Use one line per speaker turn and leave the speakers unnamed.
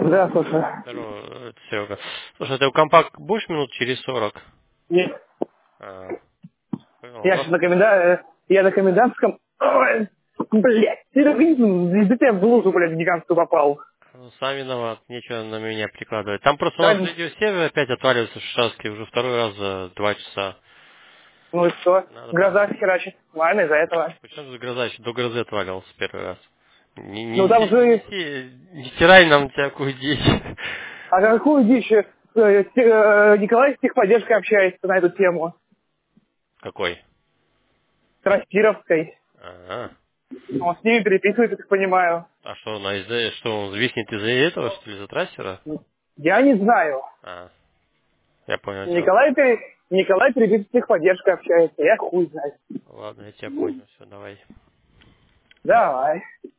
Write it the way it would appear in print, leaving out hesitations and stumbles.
Да, слушай.
Здорово, это Серега. Слушай, ты у компакт будешь минут через 40?
Нет.
А, понял. У
Я
нас
сейчас я на комендантском... Ой, блядь, ты из-за тебя в блузу, блядь, гигантскую попал.
сам виноват, нечего на меня прикладывать. Там просто у
Да,
нас видеосервер опять отваливается в Шашке уже второй раз за 2 часа.
ну и что?
Надо
Гроза
там...
херачит. Ладно, из-за этого.
Причем тут гроза еще до грозы отвалился первый раз. Не, не,
Ну там
неси- не,
же...
неси- не стирай нам всякую дичь.
А какую дичь? Николай с техподдержкой общается на эту тему.
Какой?
С Растировской.
А,
Он с ними переписывается, так понимаю.
а что, что он взвиснет из-за этого, что ли, из-за трассера?
Я не знаю.
А, я понял тебя.
Николай переписывается с техподдержкой общается. Я хуй знаю.
Ладно, я тебя понял, все, давай.
Давай.